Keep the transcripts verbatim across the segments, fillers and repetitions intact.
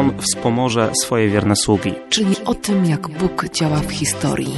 On wspomoże swoje wierne sługi. Czyli o tym, jak Bóg działa w historii.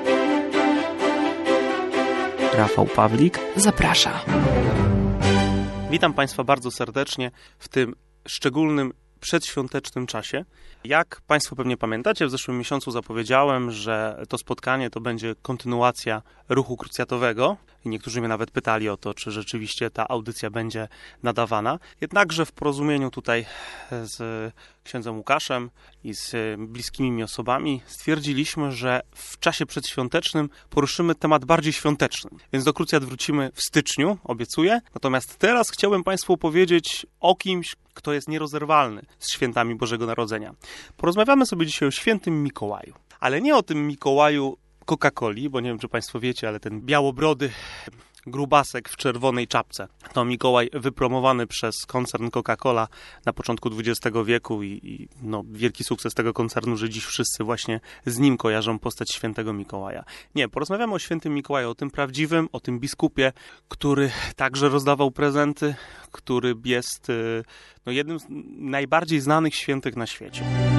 Rafał Pawlik zaprasza. Witam Państwa bardzo serdecznie w tym szczególnym przedświątecznym czasie. Jak Państwo pewnie pamiętacie, w zeszłym miesiącu zapowiedziałem, że to spotkanie to będzie kontynuacja ruchu krucjatowego. I niektórzy mnie nawet pytali o to, czy rzeczywiście ta audycja będzie nadawana. Jednakże w porozumieniu tutaj z księdzem Łukaszem i z bliskimi mi osobami stwierdziliśmy, że w czasie przedświątecznym poruszymy temat bardziej świąteczny. Więc do krucjat wrócimy w styczniu, obiecuję. Natomiast teraz chciałbym Państwu opowiedzieć o kimś, kto jest nierozerwalny z świętami Bożego Narodzenia. Porozmawiamy sobie dzisiaj o świętym Mikołaju. Ale nie o tym Mikołaju Coca-Coli, bo nie wiem, czy Państwo wiecie, ale ten białobrody grubasek w czerwonej czapce to Mikołaj wypromowany przez koncern Coca-Cola na początku dwudziestego wieku i, i no, wielki sukces tego koncernu, że dziś wszyscy właśnie z nim kojarzą postać świętego Mikołaja. Nie, porozmawiamy o świętym Mikołaju, o tym prawdziwym, o tym biskupie, który także rozdawał prezenty, który jest no, jednym z najbardziej znanych świętych na świecie.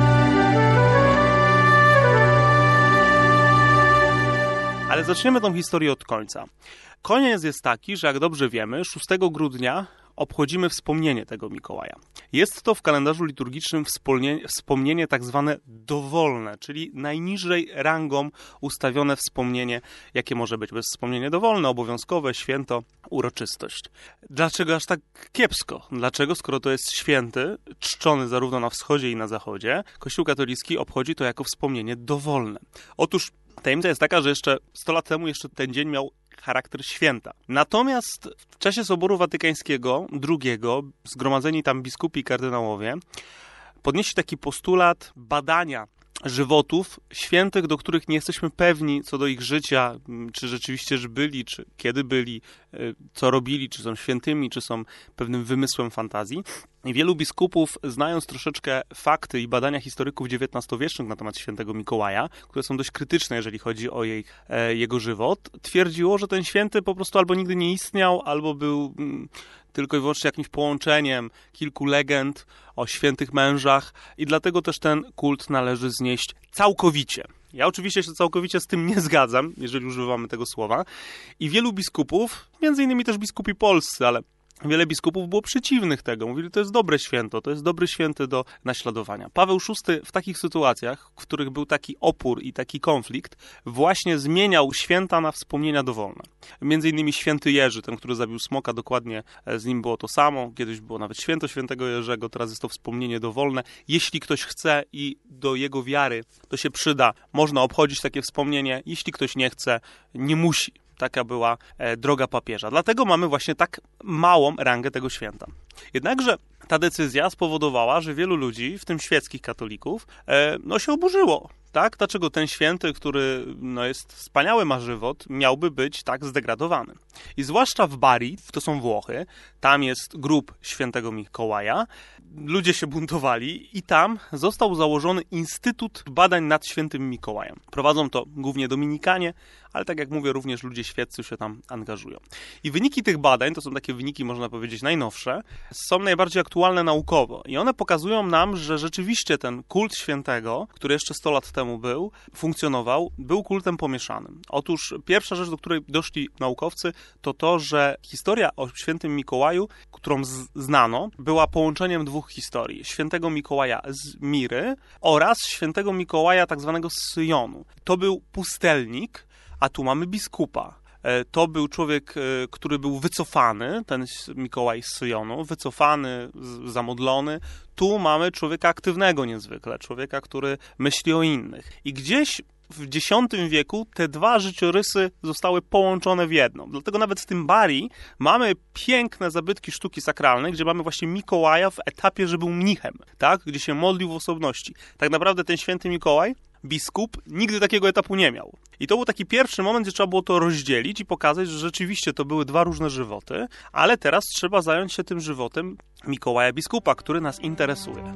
Ale zaczniemy tą historię od końca. Koniec jest taki, że jak dobrze wiemy, szóstego grudnia obchodzimy wspomnienie tego Mikołaja. Jest to w kalendarzu liturgicznym wspomnienie, wspomnienie tak zwane dowolne, czyli najniżej rangą ustawione wspomnienie, jakie może być. Bez wspomnienie dowolne, obowiązkowe, święto, uroczystość. Dlaczego aż tak kiepsko? Dlaczego, skoro to jest święty, czczony zarówno na wschodzie i na zachodzie, Kościół katolicki obchodzi to jako wspomnienie dowolne? Otóż tajemnica jest taka, że jeszcze sto lat temu jeszcze ten dzień miał charakter święta. Natomiast w czasie Soboru Watykańskiego drugiego zgromadzeni tam biskupi i kardynałowie podnieśli taki postulat badania żywotów świętych, do których nie jesteśmy pewni co do ich życia, czy rzeczywiście że byli, czy kiedy byli, co robili, czy są świętymi, czy są pewnym wymysłem fantazji. I wielu biskupów, znając troszeczkę fakty i badania historyków dziewiętnastowiecznych na temat świętego Mikołaja, które są dość krytyczne, jeżeli chodzi o jej, e, jego żywot, twierdziło, że ten święty po prostu albo nigdy nie istniał, albo był mm, tylko i wyłącznie jakimś połączeniem kilku legend o świętych mężach i dlatego też ten kult należy znieść całkowicie. Ja oczywiście się całkowicie z tym nie zgadzam, jeżeli używamy tego słowa. I wielu biskupów, między innymi też biskupi polscy, ale wiele biskupów było przeciwnych tego. Mówili, to jest dobre święto, to jest dobry święty do naśladowania. Paweł szósty w takich sytuacjach, w których był taki opór i taki konflikt, właśnie zmieniał święta na wspomnienia dowolne. Między innymi święty Jerzy, ten, który zabił smoka, dokładnie z nim było to samo. Kiedyś było nawet święto świętego Jerzego, teraz jest to wspomnienie dowolne. Jeśli ktoś chce i do jego wiary to się przyda, można obchodzić takie wspomnienie. Jeśli ktoś nie chce, nie musi. Taka była e, droga papieża. Dlatego mamy właśnie tak małą rangę tego święta. Jednakże ta decyzja spowodowała, że wielu ludzi, w tym świeckich katolików, e, no się oburzyło. Tak? Dlaczego ten święty, który no, jest wspaniały, ma żywot, miałby być tak zdegradowany? I zwłaszcza w Bari, to są Włochy, tam jest grób świętego Mikołaja, ludzie się buntowali i tam został założony Instytut Badań nad Świętym Mikołajem. Prowadzą to głównie dominikanie, ale tak jak mówię, również ludzie świeccy się tam angażują. I wyniki tych badań, to są takie wyniki, można powiedzieć, najnowsze, są najbardziej aktualne naukowo. I one pokazują nam, że rzeczywiście ten kult świętego, który jeszcze sto lat temu był, funkcjonował, był kultem pomieszanym. Otóż pierwsza rzecz, do której doszli naukowcy, to to, że historia o świętym Mikołaju, którą z- znano, była połączeniem dwóch historii. Świętego Mikołaja z Miry oraz świętego Mikołaja tak zwanego z Syjonu. To był pustelnik, a tu mamy biskupa. To był człowiek, który był wycofany, ten Mikołaj z Syjonu, wycofany, zamodlony. Tu mamy człowieka aktywnego niezwykle, człowieka, który myśli o innych. I gdzieś w dziesiątym wieku te dwa życiorysy zostały połączone w jedną. Dlatego nawet w tym Bari mamy piękne zabytki sztuki sakralnej, gdzie mamy właśnie Mikołaja w etapie, że był mnichem, tak? Gdzie się modlił w osobności. Tak naprawdę ten święty Mikołaj, biskup, nigdy takiego etapu nie miał. I to był taki pierwszy moment, gdzie trzeba było to rozdzielić i pokazać, że rzeczywiście to były dwa różne żywoty, ale teraz trzeba zająć się tym żywotem Mikołaja biskupa, który nas interesuje.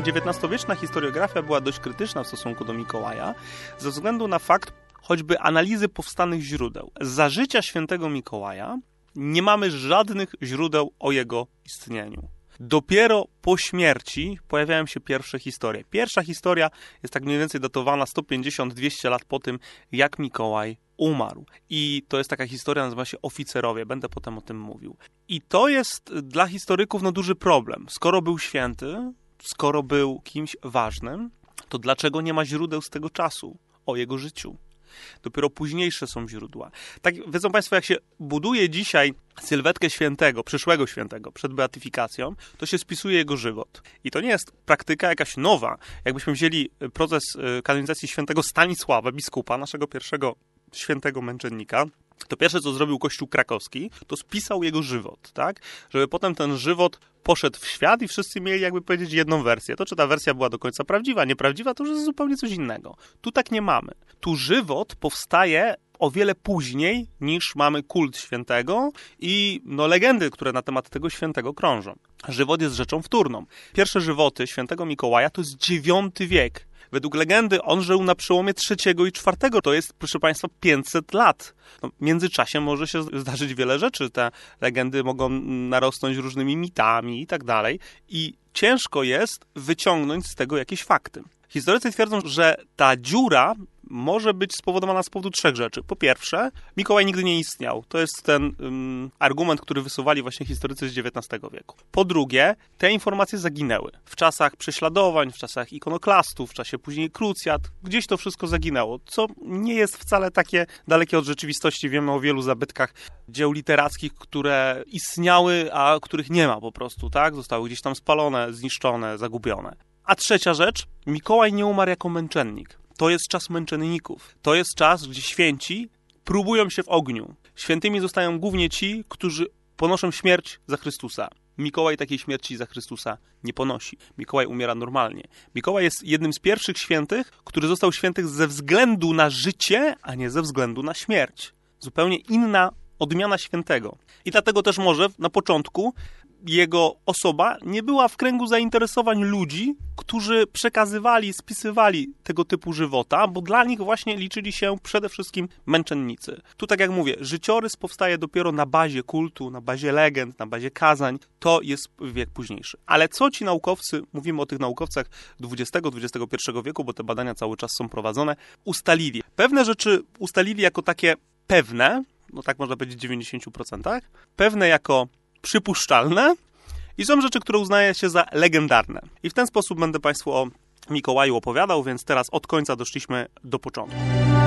dziewiętnastowieczna historiografia była dość krytyczna w stosunku do Mikołaja ze względu na fakt choćby analizy powstanych źródeł. Za życia świętego Mikołaja nie mamy żadnych źródeł o jego istnieniu. Dopiero po śmierci pojawiają się pierwsze historie. Pierwsza historia jest tak mniej więcej datowana sto pięćdziesiąt do dwustu lat po tym, jak Mikołaj umarł. I to jest taka historia, nazywa się Oficerowie. Będę potem o tym mówił. I to jest dla historyków no, duży problem. Skoro był święty, skoro był kimś ważnym, to dlaczego nie ma źródeł z tego czasu o jego życiu? Dopiero późniejsze są źródła. Tak, wiedzą Państwo, jak się buduje dzisiaj sylwetkę świętego, przyszłego świętego przed beatyfikacją, to się spisuje jego żywot. I to nie jest praktyka jakaś nowa. Jakbyśmy wzięli proces kanonizacji świętego Stanisława, biskupa, naszego pierwszego świętego męczennika, to pierwsze, co zrobił Kościół krakowski, to spisał jego żywot, tak? Żeby potem ten żywot poszedł w świat i wszyscy mieli, jakby powiedzieć, jedną wersję. To, czy ta wersja była do końca prawdziwa, nieprawdziwa, to już jest zupełnie coś innego. Tu tak nie mamy. Tu żywot powstaje o wiele później niż mamy kult świętego i no, legendy, które na temat tego świętego krążą. Żywot jest rzeczą wtórną. Pierwsze żywoty świętego Mikołaja to jest dziewiąty wiek. Według legendy on żył na przełomie trzeciego i czwartego. To jest, proszę Państwa, pięćset lat. No, w międzyczasie może się zdarzyć wiele rzeczy. Te legendy mogą narosnąć różnymi mitami i tak dalej. I ciężko jest wyciągnąć z tego jakieś fakty. Historycy twierdzą, że ta dziura może być spowodowana z powodu trzech rzeczy. Po pierwsze, Mikołaj nigdy nie istniał. To jest ten um, argument, który wysuwali właśnie historycy z dziewiętnastego wieku. Po drugie, te informacje zaginęły. W czasach prześladowań, w czasach ikonoklastów, w czasie później krucjat, gdzieś to wszystko zaginęło, co nie jest wcale takie dalekie od rzeczywistości. Wiemy o wielu zabytkach dzieł literackich, które istniały, a których nie ma po prostu, tak? Zostały gdzieś tam spalone, zniszczone, zagubione. A trzecia rzecz, Mikołaj nie umarł jako męczennik. To jest czas męczenników. To jest czas, gdzie święci próbują się w ogniu. Świętymi zostają głównie ci, którzy ponoszą śmierć za Chrystusa. Mikołaj takiej śmierci za Chrystusa nie ponosi. Mikołaj umiera normalnie. Mikołaj jest jednym z pierwszych świętych, który został świętych ze względu na życie, a nie ze względu na śmierć. Zupełnie inna odmiana świętego. I dlatego też może na początku jego osoba nie była w kręgu zainteresowań ludzi, którzy przekazywali, spisywali tego typu żywota, bo dla nich właśnie liczyli się przede wszystkim męczennicy. Tu, tak jak mówię, życiorys powstaje dopiero na bazie kultu, na bazie legend, na bazie kazań. To jest wiek późniejszy. Ale co ci naukowcy, mówimy o tych naukowcach dwudziestego, dwudziestego pierwszego wieku, bo te badania cały czas są prowadzone, ustalili. Pewne rzeczy ustalili jako takie pewne, no tak można powiedzieć w dziewięćdziesięciu procentach, pewne jako przypuszczalne i są rzeczy, które uznaje się za legendarne. I w ten sposób będę Państwu o Mikołaju opowiadał, więc teraz od końca doszliśmy do początku.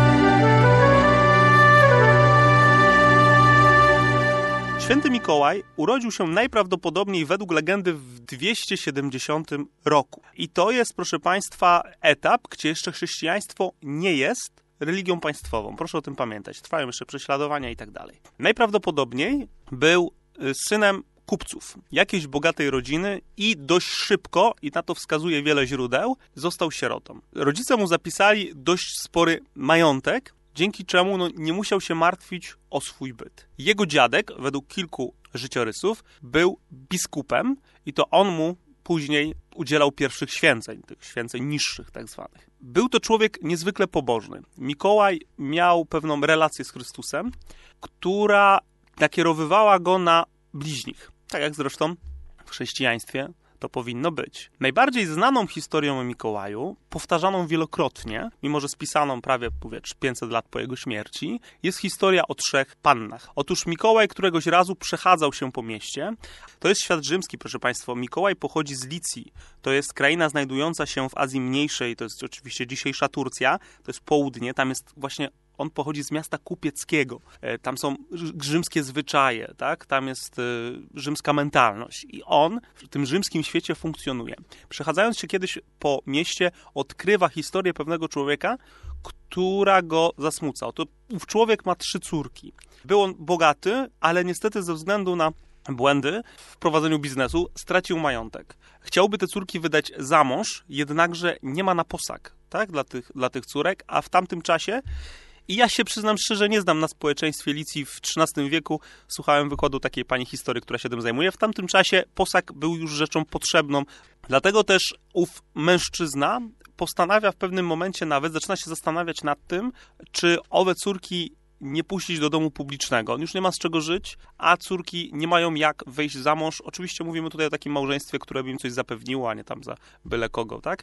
Święty Mikołaj urodził się najprawdopodobniej według legendy w dwieście siedemdziesiątym roku. I to jest, proszę Państwa, etap, gdzie jeszcze chrześcijaństwo nie jest religią państwową. Proszę o tym pamiętać. Trwają jeszcze prześladowania i tak dalej. Najprawdopodobniej był synem kupców, jakiejś bogatej rodziny i dość szybko, i na to wskazuje wiele źródeł, został sierotą. Rodzice mu zapisali dość spory majątek, dzięki czemu no, nie musiał się martwić o swój byt. Jego dziadek, według kilku życiorysów, był biskupem i to on mu później udzielał pierwszych święceń, tych święceń niższych tak zwanych. Był to człowiek niezwykle pobożny. Mikołaj miał pewną relację z Chrystusem, która nakierowywała go na bliźnich. Tak jak zresztą w chrześcijaństwie to powinno być. Najbardziej znaną historią o Mikołaju, powtarzaną wielokrotnie, mimo że spisaną prawie mówię, pięćset lat po jego śmierci, jest historia o trzech pannach. Otóż Mikołaj któregoś razu przechadzał się po mieście. To jest świat rzymski, proszę Państwa. Mikołaj pochodzi z Licji. To jest kraina znajdująca się w Azji Mniejszej. To jest oczywiście dzisiejsza Turcja. To jest południe. Tam jest właśnie on pochodzi z miasta kupieckiego. Tam są rzymskie zwyczaje, tak? Tam jest y, rzymska mentalność. I on w tym rzymskim świecie funkcjonuje. Przechadzając się kiedyś po mieście, odkrywa historię pewnego człowieka, która go zasmuca. Oto ów człowiek ma trzy córki. Był on bogaty, ale niestety ze względu na błędy w prowadzeniu biznesu stracił majątek. Chciałby te córki wydać za mąż, jednakże nie ma na posag, tak? Dla tych, dla tych córek, a w tamtym czasie I ja się przyznam szczerze, nie znam na społeczeństwie Licji w trzynastym wieku. Słuchałem wykładu takiej pani historyk, która się tym zajmuje. W tamtym czasie posag był już rzeczą potrzebną. Dlatego też ów mężczyzna postanawia w pewnym momencie nawet, zaczyna się zastanawiać nad tym, czy owe córki nie puścić do domu publicznego. On już nie ma z czego żyć, a córki nie mają jak wejść za mąż. Oczywiście mówimy tutaj o takim małżeństwie, które by im coś zapewniło, a nie tam za byle kogo, tak?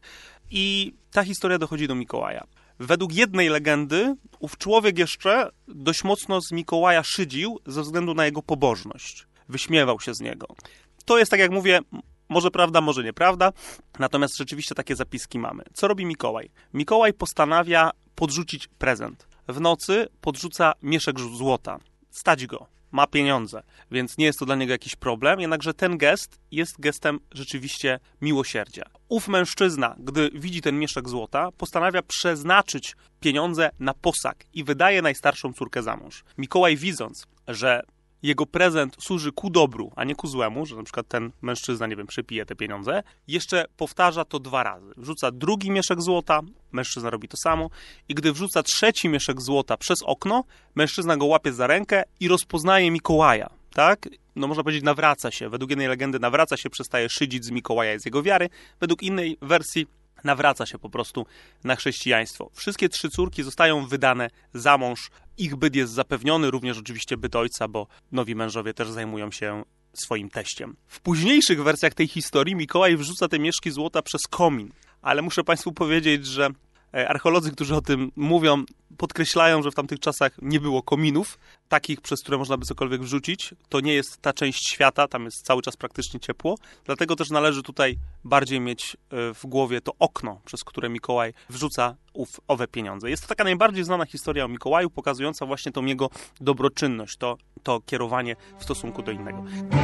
I ta historia dochodzi do Mikołaja. Według jednej legendy ów człowiek jeszcze dość mocno z Mikołaja szydził ze względu na jego pobożność. Wyśmiewał się z niego. To jest, tak jak mówię, może prawda, może nieprawda, natomiast rzeczywiście takie zapiski mamy. Co robi Mikołaj? Mikołaj postanawia podrzucić prezent. W nocy podrzuca mieszek złota. Stać go. Ma pieniądze, więc nie jest to dla niego jakiś problem, jednakże ten gest jest gestem rzeczywiście miłosierdzia. Ów mężczyzna, gdy widzi ten mieszek złota, postanawia przeznaczyć pieniądze na posag i wydaje najstarszą córkę za mąż. Mikołaj, widząc, że jego prezent służy ku dobru, a nie ku złemu, że na przykład ten mężczyzna, nie wiem, przypije te pieniądze, jeszcze powtarza to dwa razy. Wrzuca drugi mieszek złota, mężczyzna robi to samo i gdy wrzuca trzeci mieszek złota przez okno, mężczyzna go łapie za rękę i rozpoznaje Mikołaja, tak? No można powiedzieć, nawraca się. Według jednej legendy nawraca się, przestaje szydzić z Mikołaja i z jego wiary. Według innej wersji nawraca się po prostu na chrześcijaństwo. Wszystkie trzy córki zostają wydane za mąż. Ich byt jest zapewniony, również oczywiście byt ojca, bo nowi mężowie też zajmują się swoim teściem. W późniejszych wersjach tej historii Mikołaj wrzuca te mieszki złota przez komin. Ale muszę Państwu powiedzieć, że archeolodzy, którzy o tym mówią, podkreślają, że w tamtych czasach nie było kominów, takich, przez które można by cokolwiek wrzucić. To nie jest ta część świata, tam jest cały czas praktycznie ciepło. Dlatego też należy tutaj bardziej mieć w głowie to okno, przez które Mikołaj wrzuca ów, owe pieniądze. Jest to taka najbardziej znana historia o Mikołaju, pokazująca właśnie tą jego dobroczynność, to, to kierowanie w stosunku do innego.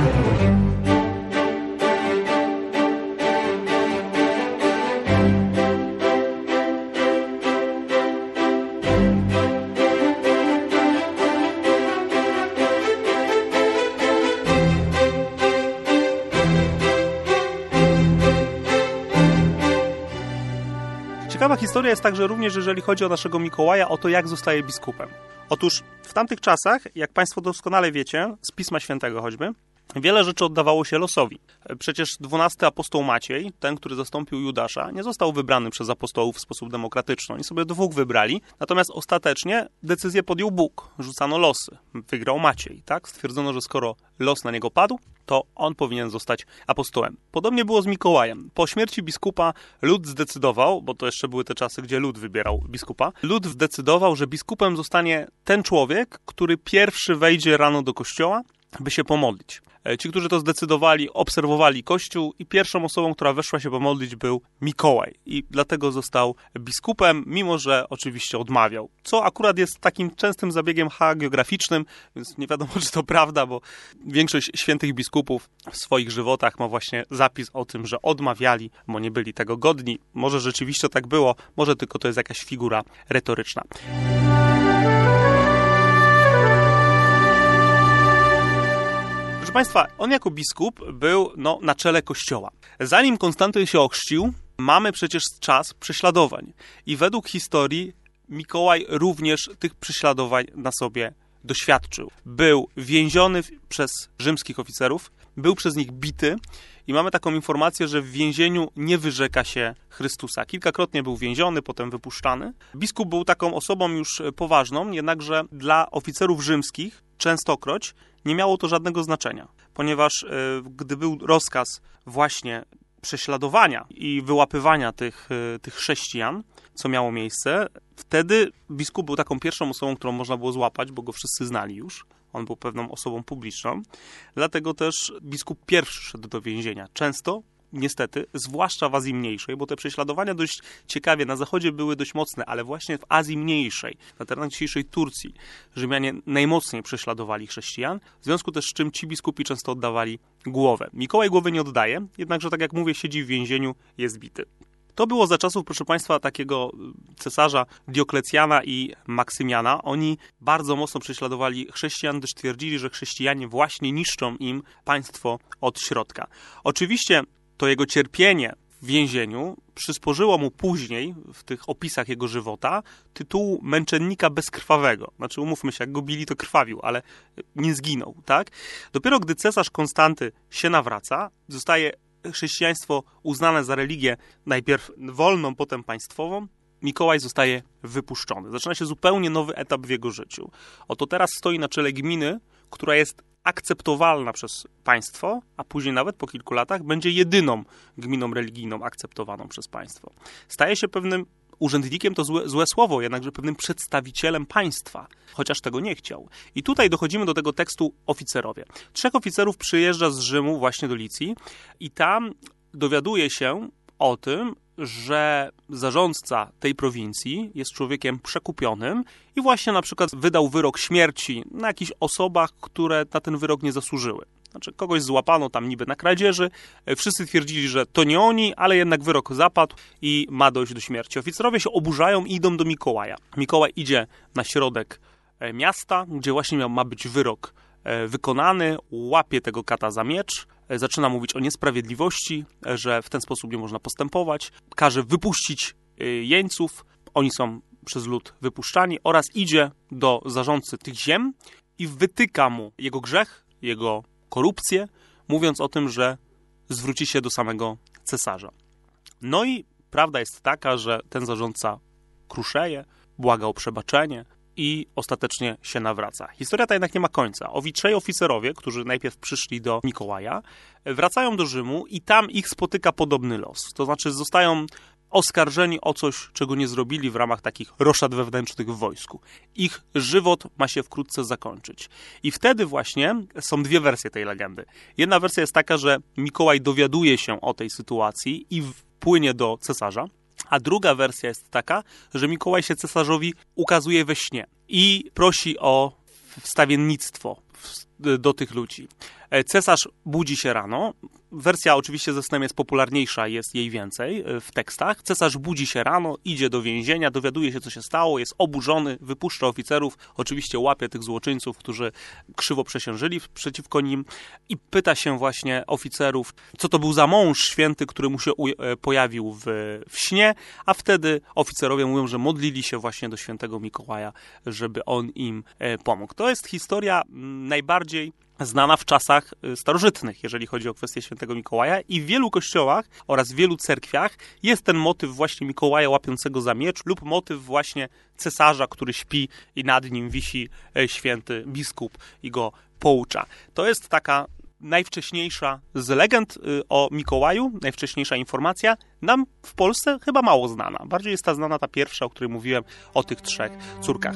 Ciekawa historia jest także również, jeżeli chodzi o naszego Mikołaja, o to, jak zostaje biskupem. Otóż w tamtych czasach, jak Państwo doskonale wiecie, z Pisma Świętego choćby, wiele rzeczy oddawało się losowi. Przecież dwunasty apostoł Maciej, ten, który zastąpił Judasza, nie został wybrany przez apostołów w sposób demokratyczny. Oni sobie dwóch wybrali, natomiast ostatecznie decyzję podjął Bóg. Rzucano losy. Wygrał Maciej, tak? Stwierdzono, że skoro los na niego padł, to on powinien zostać apostołem. Podobnie było z Mikołajem. Po śmierci biskupa lud zdecydował, bo to jeszcze były te czasy, gdzie lud wybierał biskupa, lud zdecydował, że biskupem zostanie ten człowiek, który pierwszy wejdzie rano do kościoła, by się pomodlić. Ci, którzy to zdecydowali, obserwowali Kościół i pierwszą osobą, która weszła się pomodlić, był Mikołaj. I dlatego został biskupem, mimo że oczywiście odmawiał. Co akurat jest takim częstym zabiegiem hagiograficznym, więc nie wiadomo, czy to prawda, bo większość świętych biskupów w swoich żywotach ma właśnie zapis o tym, że odmawiali, bo nie byli tego godni. Może rzeczywiście tak było, może tylko to jest jakaś figura retoryczna. Proszę Państwa, on jako biskup był no, na czele Kościoła. Zanim Konstantyn się ochrzcił, mamy przecież czas prześladowań. I według historii Mikołaj również tych prześladowań na sobie doświadczył. Był więziony przez rzymskich oficerów, był przez nich bity i mamy taką informację, że w więzieniu nie wyrzeka się Chrystusa. Kilkakrotnie był więziony, potem wypuszczany. Biskup był taką osobą już poważną, jednakże dla oficerów rzymskich częstokroć nie miało to żadnego znaczenia, ponieważ y, gdy był rozkaz właśnie prześladowania i wyłapywania tych, y, tych chrześcijan, co miało miejsce, wtedy biskup był taką pierwszą osobą, którą można było złapać, bo go wszyscy znali już. On był pewną osobą publiczną. Dlatego też biskup pierwszy szedł do więzienia. Często, niestety, zwłaszcza w Azji Mniejszej, bo te prześladowania dość ciekawie na zachodzie były dość mocne, ale właśnie w Azji Mniejszej, na terenach dzisiejszej Turcji, Rzymianie najmocniej prześladowali chrześcijan, w związku też z czym ci biskupi często oddawali głowę. Mikołaj głowy nie oddaje, jednakże, tak jak mówię, siedzi w więzieniu, jest bity. To było za czasów, proszę Państwa, takiego cesarza Dioklecjana i Maksymiana. Oni bardzo mocno prześladowali chrześcijan, gdyż twierdzili, że chrześcijanie właśnie niszczą im państwo od środka. Oczywiście to jego cierpienie w więzieniu przysporzyło mu później, w tych opisach jego żywota, tytułu męczennika bezkrwawego. Znaczy, umówmy się, jak go bili, to krwawił, ale nie zginął, tak? Dopiero gdy cesarz Konstanty się nawraca, zostaje chrześcijaństwo uznane za religię najpierw wolną, potem państwową, Mikołaj zostaje wypuszczony. Zaczyna się zupełnie nowy etap w jego życiu. Oto teraz stoi na czele gminy, która jest akceptowalna przez państwo, a później nawet po kilku latach będzie jedyną gminą religijną akceptowaną przez państwo. Staje się pewnym urzędnikiem, to złe, złe słowo, jednakże pewnym przedstawicielem państwa, chociaż tego nie chciał. I tutaj dochodzimy do tego tekstu oficerowie. Trzech oficerów przyjeżdża z Rzymu właśnie do Licji i tam dowiaduje się o tym, że zarządca tej prowincji jest człowiekiem przekupionym i właśnie na przykład wydał wyrok śmierci na jakichś osobach, które na ten wyrok nie zasłużyły. Znaczy kogoś złapano tam niby na kradzieży, wszyscy twierdzili, że to nie oni, ale jednak wyrok zapadł i ma dojść do śmierci. Oficerowie się oburzają i idą do Mikołaja. Mikołaj idzie na środek miasta, gdzie właśnie miał, ma być wyrok wykonany, łapie tego kata za miecz, zaczyna mówić o niesprawiedliwości, że w ten sposób nie można postępować, każe wypuścić jeńców, oni są przez lud wypuszczani oraz idzie do zarządcy tych ziem i wytyka mu jego grzech, jego korupcję, mówiąc o tym, że zwróci się do samego cesarza. No i prawda jest taka, że ten zarządca kruszeje, błaga o przebaczenie i ostatecznie się nawraca. Historia ta jednak nie ma końca. Owi trzej oficerowie, którzy najpierw przyszli do Mikołaja, wracają do Rzymu i tam ich spotyka podobny los. To znaczy zostają oskarżeni o coś, czego nie zrobili w ramach takich roszad wewnętrznych w wojsku. Ich żywot ma się wkrótce zakończyć. I wtedy właśnie są dwie wersje tej legendy. Jedna wersja jest taka, że Mikołaj dowiaduje się o tej sytuacji i płynie do cesarza, a druga wersja jest taka, że Mikołaj się cesarzowi ukazuje we śnie i prosi o wstawiennictwo do tych ludzi. Cesarz budzi się rano. Wersja oczywiście ze snem jest popularniejsza, jest jej więcej w tekstach. Cesarz budzi się rano, idzie do więzienia, dowiaduje się, co się stało, jest oburzony, wypuszcza oficerów, oczywiście łapie tych złoczyńców, którzy krzywo przesiężyli przeciwko nim i pyta się właśnie oficerów, co to był za mąż święty, który mu się pojawił w, w śnie, a wtedy oficerowie mówią, że modlili się właśnie do świętego Mikołaja, żeby on im pomógł. To jest historia najbardziej znana w czasach starożytnych, jeżeli chodzi o kwestię świętego Mikołaja i w wielu kościołach oraz w wielu cerkwiach jest ten motyw właśnie Mikołaja łapiącego za miecz lub motyw właśnie cesarza, który śpi i nad nim wisi święty biskup i go poucza. To jest taka najwcześniejsza z legend o Mikołaju, najwcześniejsza informacja, nam w Polsce chyba mało znana. Bardziej jest ta znana ta pierwsza, o której mówiłem, o tych trzech córkach.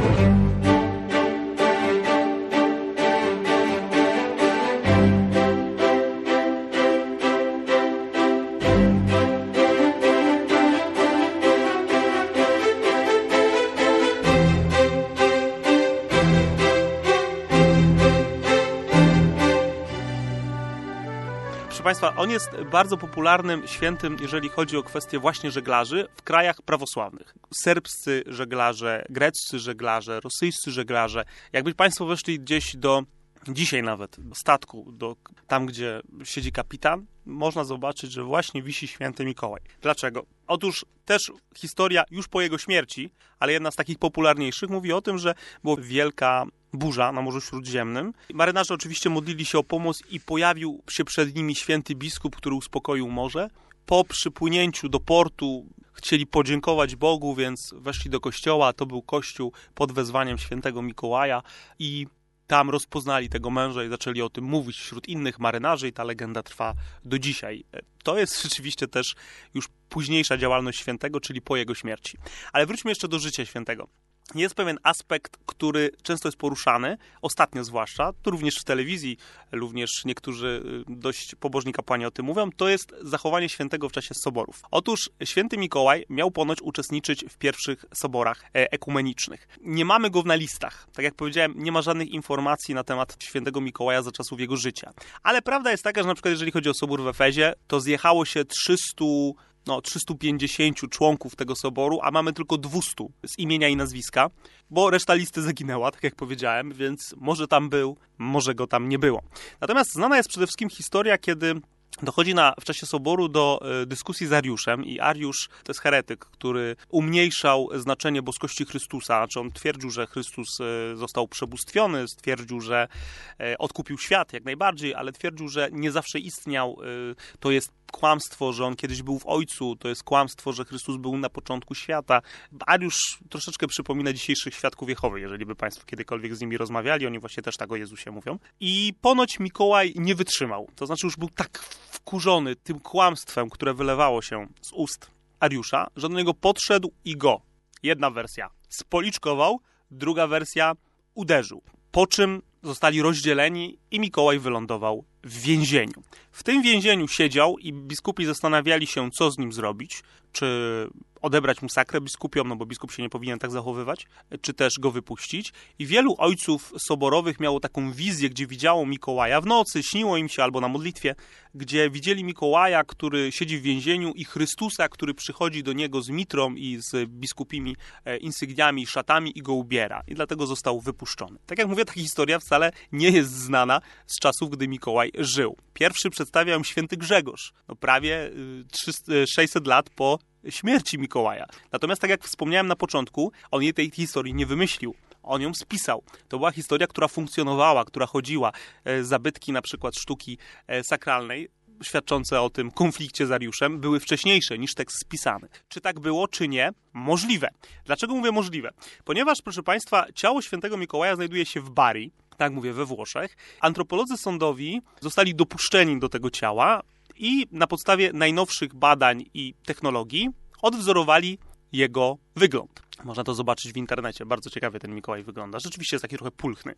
Państwa, on jest bardzo popularnym świętym, jeżeli chodzi o kwestię właśnie żeglarzy w krajach prawosławnych. Serbscy żeglarze, greccy żeglarze, rosyjscy żeglarze. Jakby Państwo weszli gdzieś do, dzisiaj nawet, do statku, do, tam gdzie siedzi kapitan, można zobaczyć, że właśnie wisi święty Mikołaj. Dlaczego? Otóż też historia już po jego śmierci, ale jedna z takich popularniejszych, mówi o tym, że była wielka burza na Morzu Śródziemnym. Marynarze oczywiście modlili się o pomoc i pojawił się przed nimi święty biskup, który uspokoił morze. Po przypłynięciu do portu chcieli podziękować Bogu, więc weszli do kościoła. To był kościół pod wezwaniem świętego Mikołaja i tam rozpoznali tego męża i zaczęli o tym mówić wśród innych marynarzy i ta legenda trwa do dzisiaj. To jest rzeczywiście też już późniejsza działalność świętego, czyli po jego śmierci. Ale wróćmy jeszcze do życia świętego. Jest pewien aspekt, który często jest poruszany, ostatnio zwłaszcza, to również w telewizji, również niektórzy dość pobożni kapłani o tym mówią, to jest zachowanie świętego w czasie soborów. Otóż święty Mikołaj miał ponoć uczestniczyć w pierwszych soborach ekumenicznych. Nie mamy go na listach. Tak jak powiedziałem, nie ma żadnych informacji na temat świętego Mikołaja za czasów jego życia. Ale prawda jest taka, że na przykład jeżeli chodzi o sobór w Efezie, to zjechało się trzystu... no, trzystu pięćdziesięciu członków tego soboru, a mamy tylko dwieście z imienia i nazwiska, bo reszta listy zaginęła, tak jak powiedziałem, więc może tam był, może go tam nie było. Natomiast znana jest przede wszystkim historia, kiedy dochodzi na, w czasie Soboru do y, dyskusji z Ariuszem i Ariusz to jest heretyk, który umniejszał znaczenie boskości Chrystusa, znaczy on twierdził, że Chrystus y, został przebóstwiony, stwierdził, że y, odkupił świat jak najbardziej, ale twierdził, że nie zawsze istniał, y, to jest kłamstwo, że on kiedyś był w Ojcu, to jest kłamstwo, że Chrystus był na początku świata. Ariusz troszeczkę przypomina dzisiejszych świadków Jehowy, jeżeli by państwo kiedykolwiek z nimi rozmawiali, oni właśnie też tak o Jezusie mówią. I ponoć Mikołaj nie wytrzymał, to znaczy już był tak wkurzony tym kłamstwem, które wylewało się z ust Ariusza, że do niego podszedł i go, jedna wersja, spoliczkował, druga wersja uderzył. Po czym zostali rozdzieleni i Mikołaj wylądował w więzieniu. W tym więzieniu siedział i biskupi zastanawiali się, co z nim zrobić, czy odebrać mu sakrę biskupią, no bo biskup się nie powinien tak zachowywać, czy też go wypuścić. I wielu ojców soborowych miało taką wizję, gdzie widziało Mikołaja w nocy, śniło im się albo na modlitwie, gdzie widzieli Mikołaja, który siedzi w więzieniu i Chrystusa, który przychodzi do niego z mitrą i z biskupimi insygniami, szatami i go ubiera. I dlatego został wypuszczony. Tak jak mówię, ta historia wcale nie jest znana z czasów, gdy Mikołaj żył. Pierwszy przedstawia ją święty Grzegorz, no prawie sześćset lat po śmierci Mikołaja. Natomiast tak jak wspomniałem na początku, on jej tej historii nie wymyślił. On ją spisał. To była historia, która funkcjonowała, która chodziła. Zabytki na przykład sztuki sakralnej, świadczące o tym konflikcie z Ariuszem, były wcześniejsze niż tekst spisany. Czy tak było, czy nie? Możliwe. Dlaczego mówię możliwe? Ponieważ, proszę Państwa, ciało świętego Mikołaja znajduje się w Bari, tak mówię, we Włoszech. Antropolodzy sądowi zostali dopuszczeni do tego ciała i na podstawie najnowszych badań i technologii odwzorowali jego wygląd. Można to zobaczyć w internecie. Bardzo ciekawie ten Mikołaj wygląda. Rzeczywiście jest taki trochę pulchny.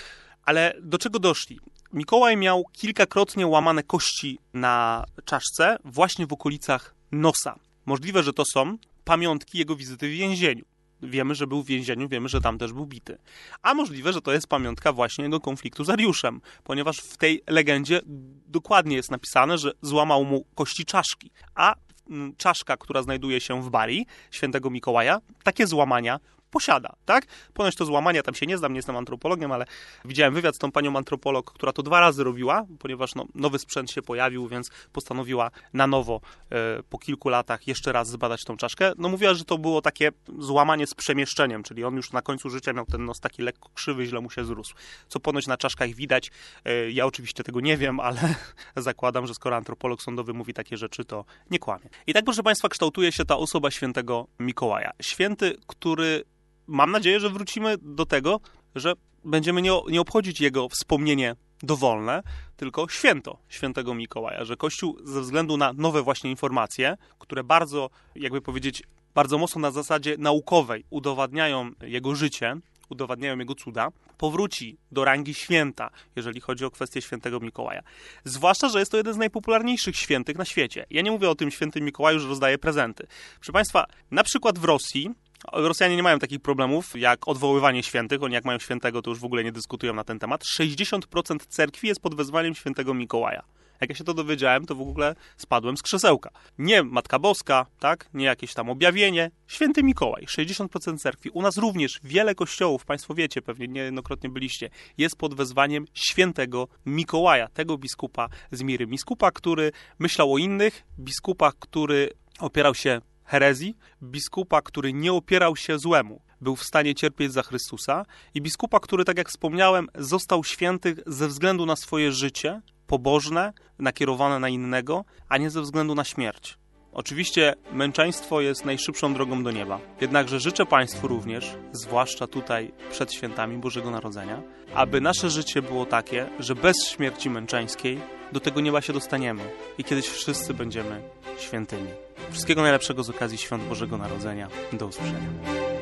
Ale do czego doszli? Mikołaj miał kilkakrotnie łamane kości na czaszce właśnie w okolicach nosa. Możliwe, że to są pamiątki jego wizyty w więzieniu. Wiemy, że był w więzieniu, wiemy, że tam też był bity. A możliwe, że to jest pamiątka właśnie jego konfliktu z Ariuszem, ponieważ w tej legendzie dokładnie jest napisane, że złamał mu kości czaszki. A czaszka, która znajduje się w Bari, świętego Mikołaja, takie złamania posiada, tak? Ponoć to złamania, tam się nie znam, nie jestem antropologiem, ale widziałem wywiad z tą panią antropolog, która to dwa razy robiła, ponieważ no, nowy sprzęt się pojawił, więc postanowiła na nowo e, po kilku latach jeszcze raz zbadać tą czaszkę. No mówiła, że to było takie złamanie z przemieszczeniem, czyli on już na końcu życia miał ten nos taki lekko krzywy, źle mu się zrósł. Co ponoć na czaszkach widać. E, ja oczywiście tego nie wiem, ale zakładam, że skoro antropolog sądowy mówi takie rzeczy, to nie kłamie. I tak, proszę Państwa, kształtuje się ta osoba świętego Mikołaja. Święty, który mam nadzieję, że wrócimy do tego, że będziemy nie, nie obchodzić jego wspomnienie dowolne, tylko święto świętego Mikołaja, że Kościół ze względu na nowe właśnie informacje, które bardzo, jakby powiedzieć, bardzo mocno na zasadzie naukowej udowadniają jego życie, udowadniają jego cuda, powróci do rangi święta, jeżeli chodzi o kwestię świętego Mikołaja. Zwłaszcza, że jest to jeden z najpopularniejszych świętych na świecie. Ja nie mówię o tym świętym Mikołaju, że rozdaje prezenty. Proszę Państwa, na przykład w Rosji Rosjanie nie mają takich problemów jak odwoływanie świętych. Oni jak mają świętego, to już w ogóle nie dyskutują na ten temat. sześćdziesiąt procent cerkwi jest pod wezwaniem świętego Mikołaja. Jak ja się to dowiedziałem, to w ogóle spadłem z krzesełka. Nie Matka Boska, tak? Nie jakieś tam objawienie. Święty Mikołaj. sześćdziesiąt procent cerkwi. U nas również wiele kościołów, Państwo wiecie, pewnie niejednokrotnie byliście, jest pod wezwaniem świętego Mikołaja, tego biskupa z Miry. Biskupa, który myślał o innych, biskupa, który opierał się herezji, biskupa, który nie opierał się złemu, był w stanie cierpieć za Chrystusa i biskupa, który, tak jak wspomniałem, został święty ze względu na swoje życie pobożne, nakierowane na innego, a nie ze względu na śmierć. Oczywiście męczeństwo jest najszybszą drogą do nieba, jednakże życzę Państwu również, zwłaszcza tutaj przed świętami Bożego Narodzenia, aby nasze życie było takie, że bez śmierci męczeńskiej do tego nieba się dostaniemy i kiedyś wszyscy będziemy świętymi. Wszystkiego najlepszego z okazji Świąt Bożego Narodzenia. Do usłyszenia.